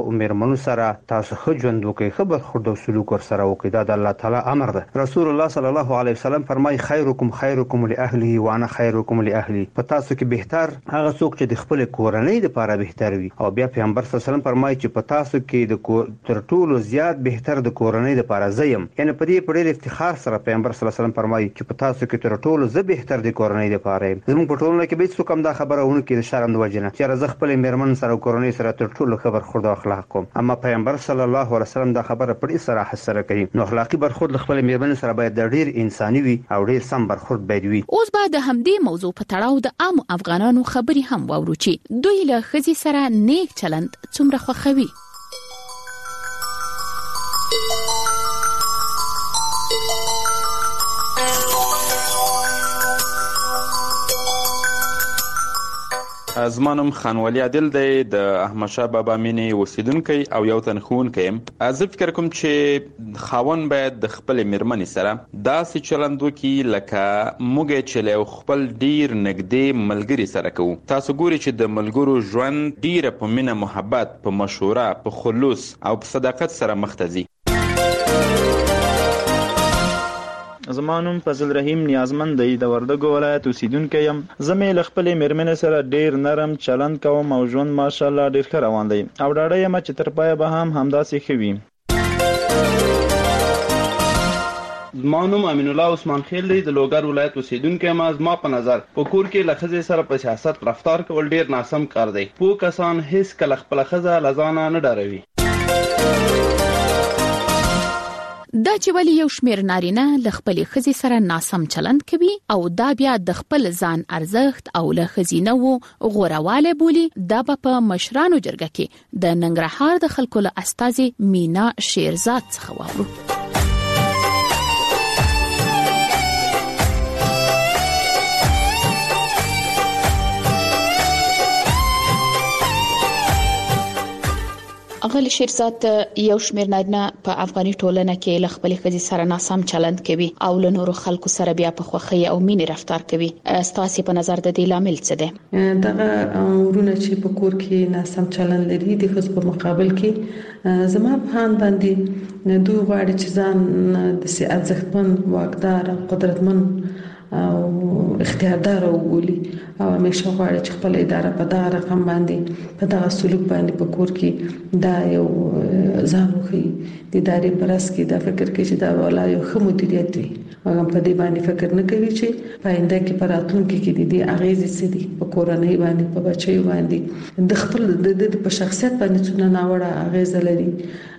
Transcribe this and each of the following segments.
او میرمنو سره تاسو ښه ژوند وکړئ، ښه برخورد او سلوک ورسره وکړئ. دا د الله تعالی امر ده. رسول الله صلی الله علیه وسلم فرمایي خیرکم خیرکم لاهله وانا خیرکم لاهلی. په تاسو کې بهتر هغه څوک چې د خپل کورنۍ لپاره بهتر وي. او بیا پیغمبر صلی الله علیه وسلم فرمایي چې په تاسو کې تر ټولو زیات بهتر د کورنۍ لپاره زیم. یعنی په دې ډېر افتخار سره پیغمبر صلی الله علیه وسلم فرمایي چې په تاسو کې تر ټولو زه بهتر د کورنۍ لپاره یم. زموږ په ټولنه کې به څوک هم دا خبره ونه کړي د شرم د وجې نه چې زه خپل میرمن سره او کورنۍ سره تر ټولو ښه برخورد او اخلاق کوم. اما پیغمبر صلی الله علیه وسلم دا خبره په ډېر صراحت سره کوي. نو اخلاقی برخورد له خپل میرمن سره باید ډېر انساني وي او ډېر سم برخورد باید وي. اوس به د همدې موضوع په تړاو د عام افغانانو خبري هم واورو چې دوی له ښځې سره نیک چلند څومره خوښوي. زما نوم خانوالي عادل دی، د احمد شاه بابا مینې اوسیدونکی او یو تن ښوونکی یم. زه فکر کوم چې خاوند باید د خپل میرمنې سره داسې چلند وکړي لکه موږ چې له خپل ډیر نږدې ملګري سره کوو. تاسو ګورئ چې د ملګرو ژوند ډیره په مینه، محبت، په مشوره، په خلوص او په صداقت سره مخ ته ځي. زما نوم فضل رحیم نیازمند دی، د وردګو ولایت اوسیدونکی یم. زه مې له خپلې میرمنې سره ډیر نرم چلند کوم او ژوند ماشاءالله ډیر ښه روان دی او ډاډه یم چې تر پایه به هم همداسې ښه وي. زما نوم امین الله عثمان خیل دی، د لوګر ولایت اوسیدونکی یم. زما په نظر په کور کې له ښځې سره په سیاست رفتار کول ډیر ناسم کار دی. پوه کسان هیڅ کله خپله ښځه له ځانه نه ډاروي. دا چې ولی یو شمیر نارینه له خپلې ښځې سره ناسم چلند کوي او دا بیا د خپل ځان ارزښت او له ښځینه غورواله بولی، دا په مشرانو جرګه کې د ننګرهار د خلکو له استازي مینا شیرزاد څخه واورو. اغلی شیرزاد، یو شمیر نارینه په افغاني ټولنه کې له خپلې ښځې سره ناسم چلند کوي او له نورو خلکو سره بیا په خوښۍ او مینې رفتار کوي. ستاسو په نظر د دې لامل څه دی؟ دغه ورونه چې په کور کې ناسم چلند لري د ښځو په مقابل کې زما په هان باندې دوی غواړي چې ځان د سي ارزښتمن، واکدار او قدرتمن او اختیاردار وګوري او همیشه غواړي چې خپل اداره په دغه رقم باندې په دغه سلوک باندې په کور کې دا یو ځان وخی د ادارې پرس کې دا فکر کوي چې دا ولا یو ښه مدیریت وي. هغه په دې باندې فکر نه کوي چې پاینده کې پراتونکو کې د دې اغیزې څه دي په کورنۍ باندې، په بچیو باندې، د خپل د په شخصیت باندې څونه ناوړه اغیزه لري،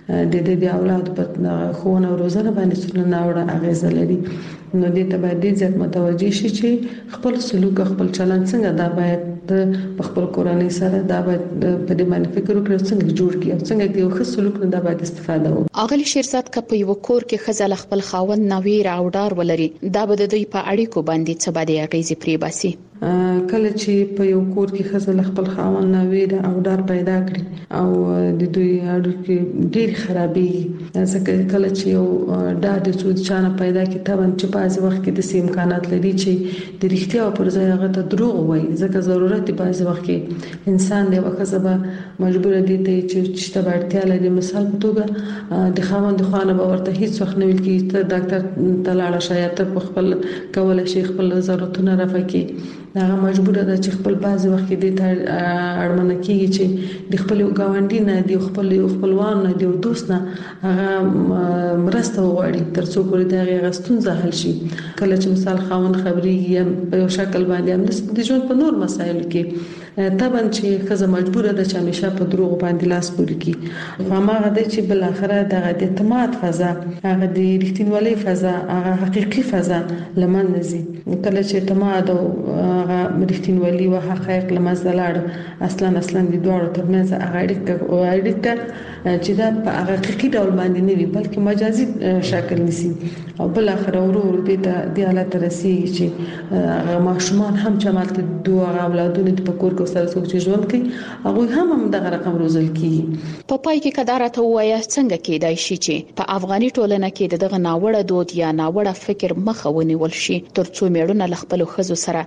د اولاد په خوونه او روزنه باندې څونه ناوړه اغیزه لري. نو دې ته باید ځکه متوجه شي چې خپل سلوک، خپل چلند څنګه دا باید په خپل کورنۍ سره دا باید په دې باندې فکر وکړي څنګه جوړ کړي او څنګه د یو ښه سلوک نه دا باید استفاده وکړي. اغلی شیرزاد، که په یو کور کې ښځه خپل خاوند نویر او ډار ولري، دا به د دوی په اړیکو باندې څه باندې اغیزې پرې باسي؟ کله چې په یو کور کې ښځه خپل خاوند نویر او ډار پیدا کړي او د دوی اړیکې ډېر خرابېږي، ځکه کله چې یو ډار د څو چانه پیدا کړي تبن چې بعض وخت کې د امکانات لري چې د رښتیا پر ځای هغه ته دروغ وایي، ځکه ضرورت دی بعض وخت کې انسان دی وخت به مجبور دي چې تبعتیا لري. مثال په توګه د خاوند خوانه به ورته هیڅ وخت نه ویل کیږي ته ډاکټر ته لاړه شاید ته په خپل کول شي خپل ضرورتونه رفع کړي. هغه مجبور ده چې خپل بعض وخت کې د اړمنه کیږي چې د خپل ګاونډي نه د خپلوان نه د دوست نه هغه مرسته وغواړي تر څو پورې د هغه ستونزه حل شي. کله چې مثال خاوند خبري یا په یو شکل باندې هم د ژوند په نور مسایلو کې طبعا چې ښځه مجبور ده چې همیشه په دروغ باندې لاس پوري کړي. هغه د چې بل اخره د اعتماد فضا، هغه د رښتینولۍ فضا، هغه حقيقي فضا لمن نزي. کله چې اعتماد او هغه رښتینولي او حقایق لمنځه لاړ، اصلا د دوه ترمنځ هغه اړیکه چې دا په حقيقي ډول باندې نه وي بلکې مجازي شکل نيسي او بل اخره ورور د حالت رسیږي چې ماشومان هم چې مالته دوه اولادونه په کور کې سره څوک چې ژوند کوي هغه هم دغه رقم روزل کیږي. په پای کې کدارته وایي څنګه کېدای شي چې په افغاني ټولنه کې دغه ناوړه دود یا ناوړه فکر مخه ونیول شي ترڅو میړونه له خپل ښځو سره په مینه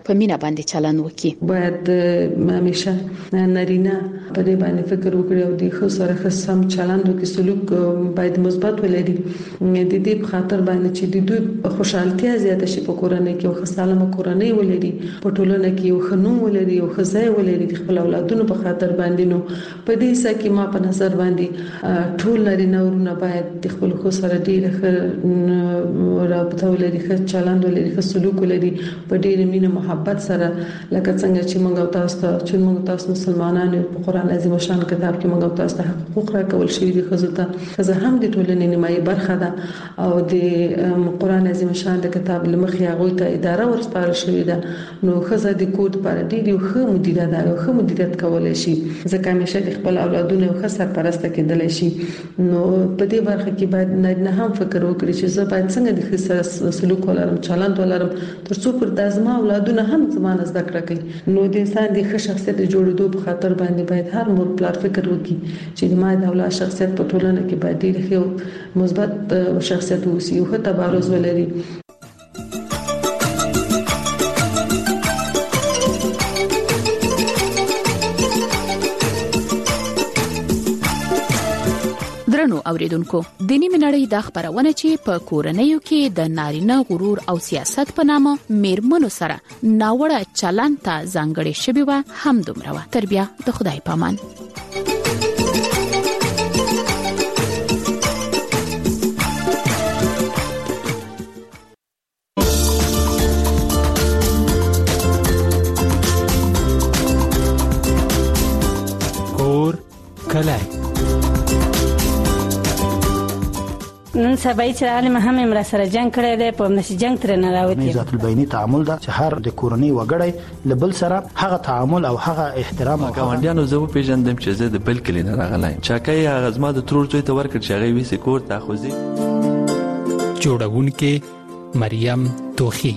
باندې چلند وکړي. باید همیشه نارینه په دې باندې فکر وکړي او د خو سره سم چلند وکړي، سلوک باید مثبت ولري. د دې په خاطر باندې چې د دوی خوشحالتیا زیاته شي په کورنۍ کې او سالمه کورنۍ ولري، په ټولنه کې یو خنوم ولري او خزای ولري د خپل اولادونو په خاطر باندې. نو په دې ځکه کې ما په نظر باندې ټول نارینه ورونه باید د خپل خو سره ډیره ښه رابطه ولري، ښه چلند ولري، ښه سلوک ولري په ډیره مینه محبت سره، لکه څنګه چې موږ تاسو مسلمانانو په قران عظیم شان کتاب کې موږ تاسو ته حقوق راکول شوی دي. خزه هم د ټولنې نیمایي برخه ده او د قران عظیم شان د کتاب لمخې هغه ته اداره ورسپارل شوې ده. نو خزه د کور لپاره ډېر ښه مدیریت ده، ښه مدیریت کولای شي، ځکه همیشه د خپل اولادونو ښه سرپرسته کېدلی شي. نو په دې برخه کې باید نه هم فکر وکړي چې زه باید څنګه د ښه سلوک ولرم، چلند ولرم، ترڅو پر دازما اولادونه هم زمانه زده کړه کوي. نو د انسان د ښه شخصیت جوړېدو په خاطر باندې باید هر مور پلار فکر وکړي چې د ما د اولاد شخصیت په ټولنه کې باید ډېر ښه مثبت شخصیت اوسي او ښه تبارز ولري. درنو اوریدونکو، د نیمه نړۍ د خبرونه چې په کورنیو کې د نارینه غرور او سیاست په نامه میرمنو سره ناوړه چلند ته ځانګړې شوی و هم دومره و. تر بیا د خدای پامان. کور کلای نن سبا چې عالم هم امر سره جنگ کړی دی، په نشي جنگ تر نه راوتی. ذات البینی تعامل دا چې هر د کورنۍ وګړی لبل سره هغه تعامل او هغه احترام. ګاونډیانو زه پیژندم چې زه د بل کلی نه راغلایم، چاکای هغه زما د ترور زوی ته ورکړ چې هغه ویسي کور ته خوځي. جوړونکې مریم توخی.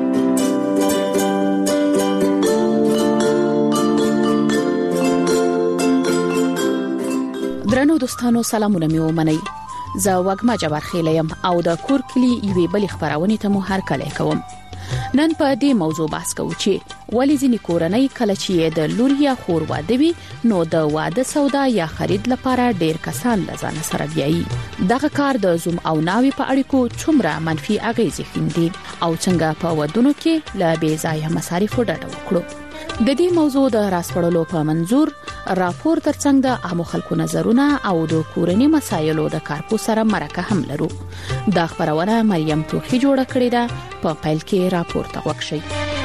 درنو دوستانو سلامونه مې ومنئ. زه وګما جبر خیلیم او د کور کلی یوې بل خبرونه ته مو هر کله کوم. نن په دې موضوع بحث کوو چې ولې ځینې کورنۍ کله چې د لور یا خور واده وي نو د واده سودا یا خرید لپاره ډیر کسان لزان سره بیایي. دغه کار د زوم او ناوی په اړیکو څومره منفي اغیزې ښندي او څنګه په ودونو کې لا بې ځایه مصارفو ډډه وکړو. د دې موضوع د راسپړلو په منظور راپور ترڅنګ د عامو خلکو نظرونه او د کورنۍ مسایلو د کارپو سره مرکه هم لرو. دا خبرونه مریم توخی جوړه کړې ده. په پیل کې راپور ته وښی.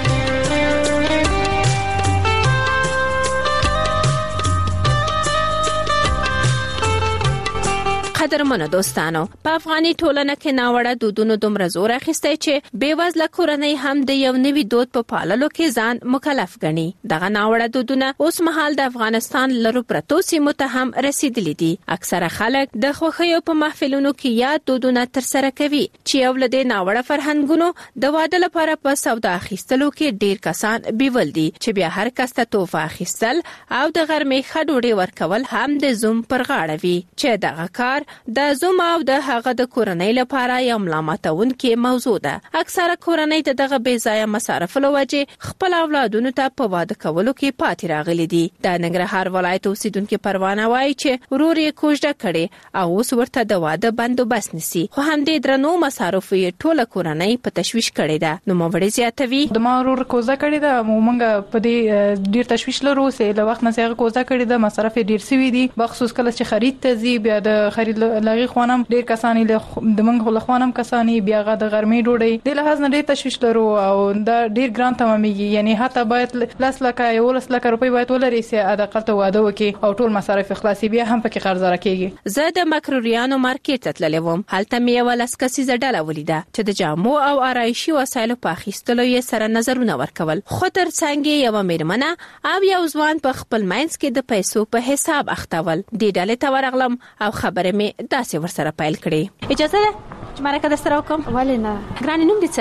قدرمنو دوستانو، په افغاني ټولنه کې ناوړه دودونو دومره زور اخیستی چې بیوزله کورنۍ هم د یو نوي دود په پاللو کې ځان مکلف ګڼي. دغه ناوړه دودونه اوس مهال د افغانستان لرو پرتو سیمو ته هم رسیدلي دي. اکثره خلک د خوښیو په محفلونو کې یاد دودونه ترسره کوي چې یو له دې ناوړه فرهنګونو د واده لپاره په سودا اخیستلو کې ډیر کسان بیول دي چې بیا هر کس ته توفه اخیستل او د غرمې ښه ډوډۍ ورکول هم د زوم پر غاړه وي چې دغه کار د زوم او د هغه د کورنۍ لپاره یو ملامتونکې موضوع ده. اکثره کورنۍ د دغه بې ځایه مصارفو له وجې خپل اولادونو ته په واده کولو کې پاتې راغلي دي. د ننګرهار ولایت اوسیدونکي پروانه وایي چې ورور یې کوژده کړي او اوس ورته د واده بندوبست نسی، خو همدې درنو مصارفو یې ټوله کورنۍ په تشویش کړي ده. نو موړي زیاتوي د ما ورور کوژده کړي ده، موږ په دې ډیر تشویش لرو چې له وخت نه څنګه کوژده کړي ده، مصارف ډیر سوي دي، بخصوص کله چې خرید ته زی بیا د خرید لغی خوانم ډیر کسانی له د منغ له خوانم کسانی بیا غا د غرمې ډوډۍ د لحاظ نه ډیر تشویش لرو او دا ډیر ګران تمامېږي. یعنی حتی باید لاس لکه یو لاس لکه روپۍ باید ولري چې اداقل ته واده وکي او ټول مصارف خلاصي بیا هم پکې قرض راکېږي. زه د مکروریانو مارکیټ ته تللی وم. هلته مې یو لاسکسیزه ډله ولیده چې د جامو او آرایشي وسایلو په اخیستلو یې سره نظرونه ورکول. خو ترڅنګ یو میرمنه او یو ځوان په خپل منځ کې د پیسو په حساب اختول. دې ډلې ته ورغلم او خبره مې داسې ورسره پیل کړې. اجازه ده چې مرکه د سره وکم؟ ولې نه؟ ګرانې نوم دې څه ده؟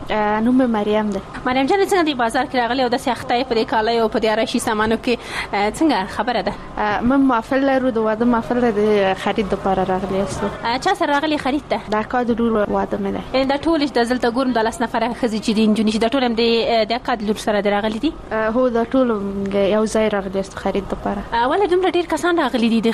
نوم مریم ده. مریم جان څنګه دی بازار کې راغلی او د سختۍ په دې کالای او په دې راشي سامانو کې څنګه خبره ده؟ من محفل لرو د واده محفل د خرید لپاره راغلی است. چا سره راغلی خرید ته؟ د اکا د لور واده مې ده. دا ټول د زلته ګورم د لاس نفر خزي چې د انجونی د ټول هم د اکا د لور سره راغلی دي؟ هو د ټول یو ځای راغلی است خرید لپاره. ولې دومره ډیر کسان راغلي دي